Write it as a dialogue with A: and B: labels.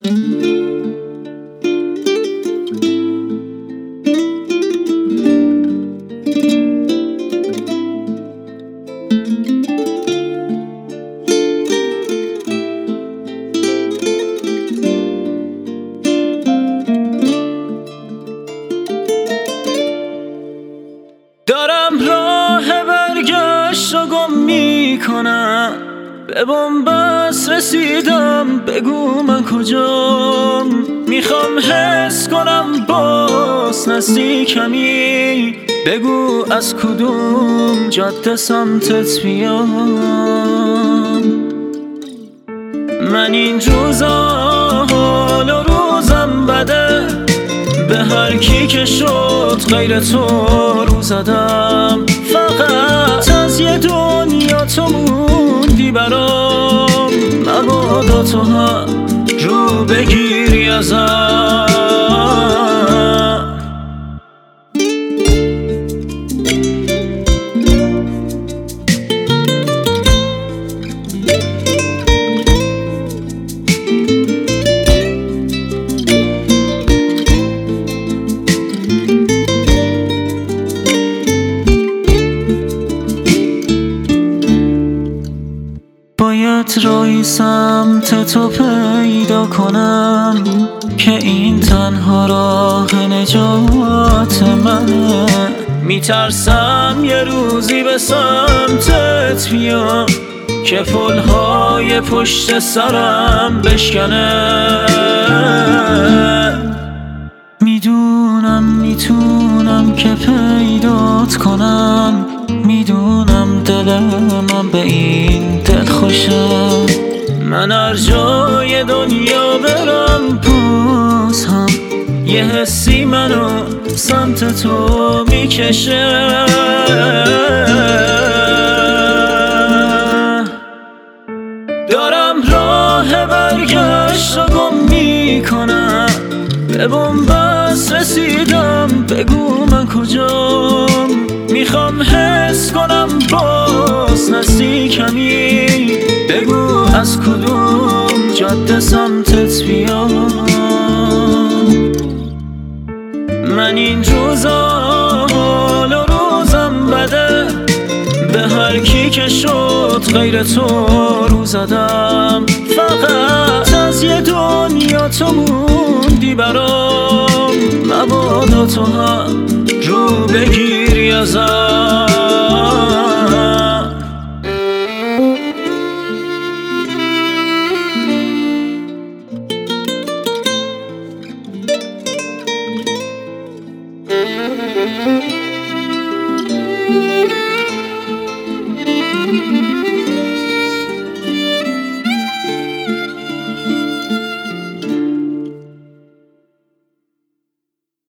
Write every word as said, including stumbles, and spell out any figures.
A: دارم راه برگشت و گم میکنم، به بنبست رسیدم، بگو من کجام. میخوام حس کنم باز نزدیکمی، بگو از کدوم جاده سمتت بیام. من این روزا حال و روزم بده، به هر کی که شد غیر تو رو زدم. فقط از یه دنیا تو موندی برام، مبادا تو هم رو بگیری ازم. باید راهی سمت تو پیدا کنم که این تنها راه نجات منه. میترسم یه روزی به سمتت بیام که پلهای پشت سرم بشکنه. میدونم میتونم که پیدات کنم، میدونم دل من به این دل خوشه. من هر جای دنیا برم باز هم یه حسی منو سمت تو میکشه. دارم راه برگشت و گم میکنم، به بنبست رسیدم، بگو من کجام. میخوام حس کنم باز نزدیکمی، بگو از کدوم جاده سمتت بیام. من این روزا حال و روزم بده، به هر کی که شد غیر تو رو زدم. فقط از یه دنیا تو موندی برام، مبادا تو هم رو بگیری ازم.